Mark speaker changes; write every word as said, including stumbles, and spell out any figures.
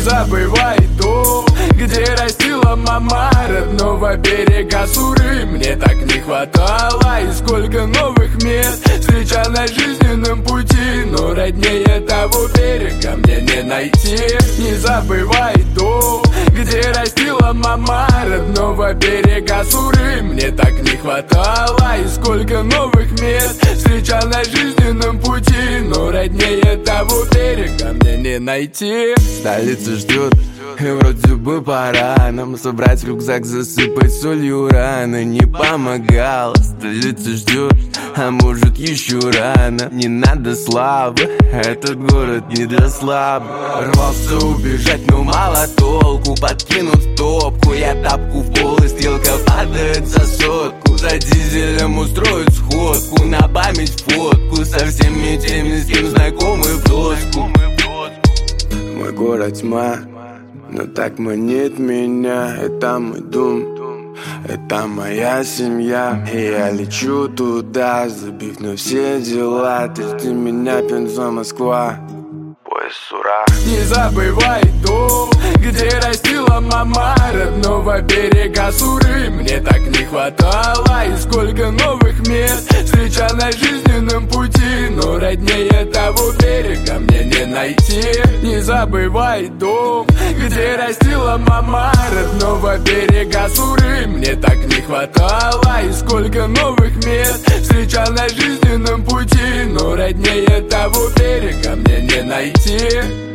Speaker 1: забывай то, где растила мама родного берега Суры. Мне так не хватало, и сколько новых мест встречал на жизненном пути, но роднее того берега мне не найти. Не забывай то, где растила мама родного берега Суры. Мне так не хватало, и сколько новых мест встречал на жизненном пути, но роднее того берега мне не найти.
Speaker 2: Столица ждет, и вроде бы пора нам собрать рюкзак, засыпать солью раны. Не помогало, столица ждет, а может еще рано. Не надо славы, этот город не для слабых. Рвался убежать, но мало толку. Подкинуть топку, я тапку в пол, и стрелка падает за сотку. За дизелем устроить сходку, на память фотку со всеми теми, с кем знакомы в доску. Мой город тьма, но так манит меня. Это мой дом, это моя семья. И я лечу туда, забив на все дела. Ты жди меня, Пенза, Москва, поезд Сура.
Speaker 1: Не забывай то, где растила мама родного берега Суры. Мне так не хватало, и сколько новых мест встречал на жизненном пути, но роднее того берега мне не найти. Не забывай то, где растила мама родного берега Суры. Мне так не хватало, и сколько новых мест встречал на жизненном пути, но роднее того берега мне не найти.